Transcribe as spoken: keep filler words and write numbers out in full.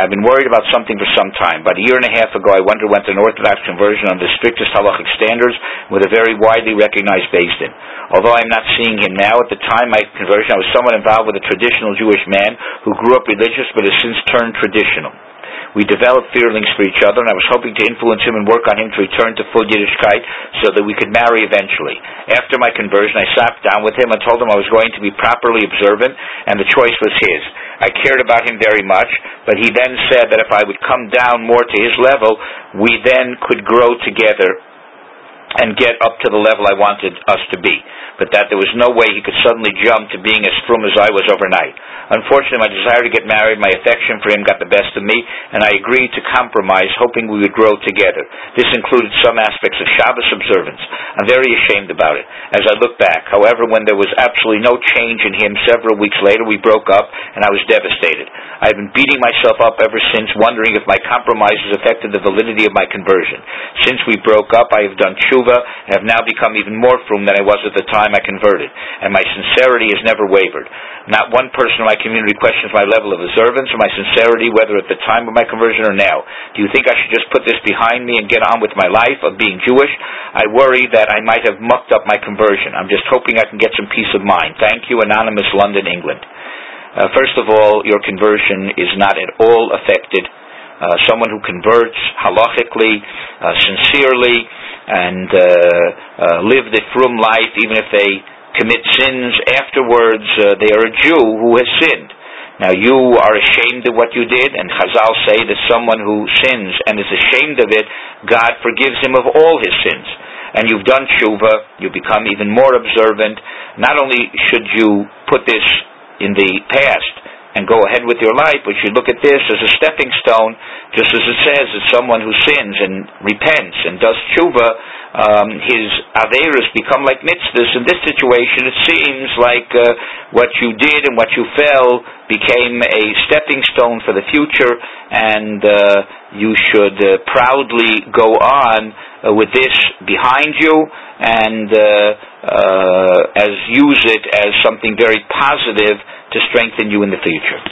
I've been worried about something for some time. About a year and a half ago, I underwent an Orthodox conversion under the strictest halachic standards with a very widely recognized Beis Din. Although I'm not seeing him now, at the time of my conversion, I was somewhat involved with a traditional Jewish man who grew up religious but has since turned traditional. We developed feelings for each other, and I was hoping to influence him and work on him to return to full Yiddishkeit so that we could marry eventually. After my conversion, I sat down with him and told him I was going to be properly observant, and the choice was his. I cared about him very much, but he then said that if I would come down more to his level, we then could grow together and get up to the level I wanted us to be, but that there was no way he could suddenly jump to being as frum as I was overnight. Unfortunately, my desire to get married, my affection for him got the best of me, and I agreed to compromise, hoping we would grow together. This included some aspects of Shabbos observance. I'm very ashamed about it, as I look back. However, when there was absolutely no change in him, several weeks later we broke up, and I was devastated. I've been beating myself up ever since, wondering if my compromises affected the validity of my conversion. Since we broke up, I have done tshuva, and have now become even more frum than I was at the time I converted, and my sincerity has never wavered. Not one person in my community questions my level of observance or my sincerity, whether at the time of my conversion or now. Do you think I should just put this behind me and get on with my life of being Jewish? I worry that I might have mucked up my conversion. I'm just hoping I can get some peace of mind. Thank you, Anonymous, London, England. Uh, first of all, your conversion is not at all affected. Uh, someone who converts halachically, uh, sincerely, and uh, uh, live the frum life, even if they commit sins afterwards, uh, they are a Jew who has sinned. Now you are ashamed of what you did, and Chazal say that someone who sins and is ashamed of it, God forgives him of all his sins. And you've done tshuva, you become even more observant. Not only should you put this in the past and go ahead with your life, but you look at this as a stepping stone, just as it says that someone who sins and repents and does tshuva, um, his averos become like mitzvahs. In this situation, it seems like uh, what you did and what you fell became a stepping stone for the future, and uh, you should uh, proudly go on uh, with this behind you, and uh, uh, as use it as something very positive to strengthen you in the future.